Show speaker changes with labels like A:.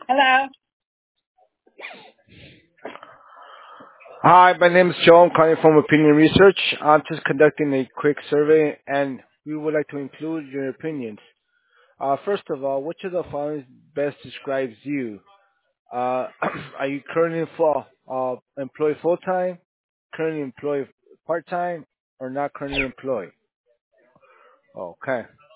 A: Hello.
B: Hi, my name is Joe. I'm calling from Opinion Research. I'm just conducting a quick survey, and we would like to include your opinions. First of all, which of the following best describes you? Uh, are you currently employed full time, currently employed part time, or not currently employed? Okay.